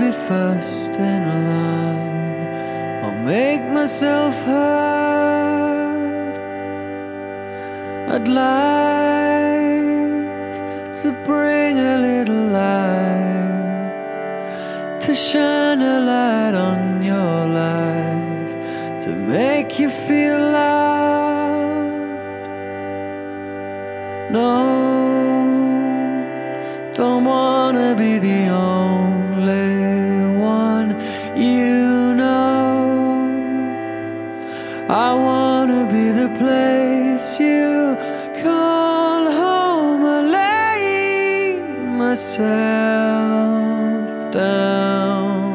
be first in line. I'll make myself heard. I'd like to bring a little light, to shine a light on your life, to make you feel loved. No, don't wanna be the only one you know. I wanna be the place you call home. I lay myself down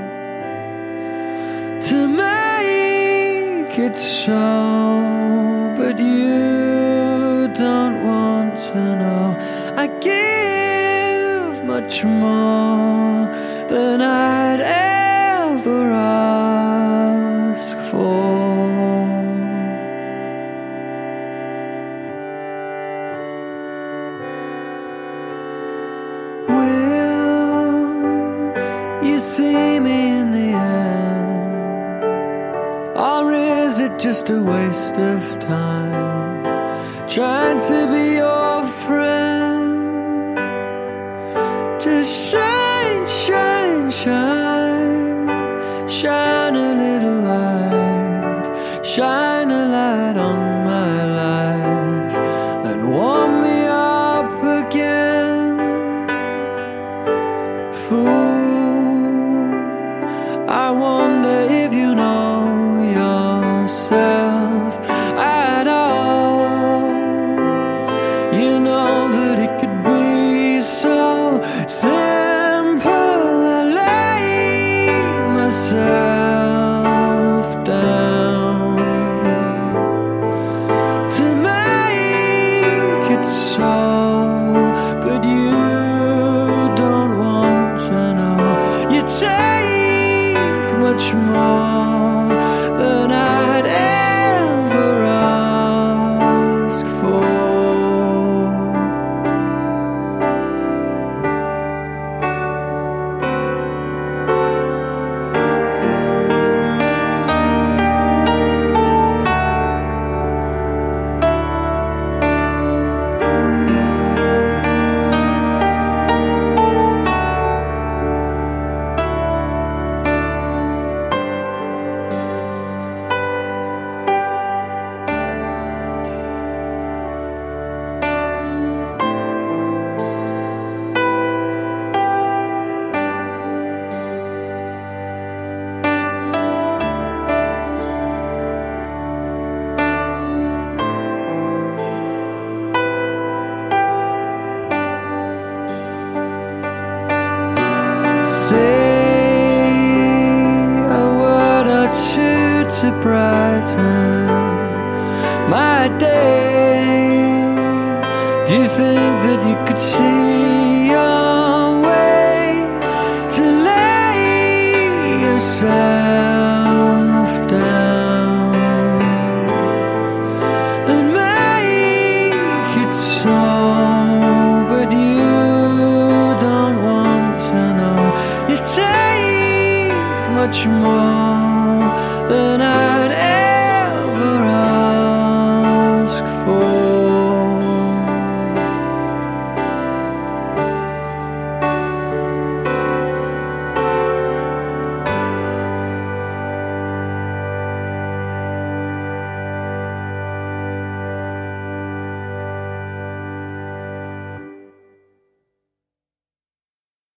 to make it so, but you don't want to know. I give much more than I'd ever ask for. Will you see me in the end, or is it just a waste of time, trying to be your friend? Just shine, shine, shine, shine a little light, shine a light on my life, and warm me up again. Fool, I wonder if you know yourself at all. You know that it could be so simple. I lay myself down to make it so, but you don't want to know. You take much more than I'd ever ask for. Say a word or two to brighten my day. Do you think that you could see your way to lay yourself down and make it so, but you don't want to know. You take much more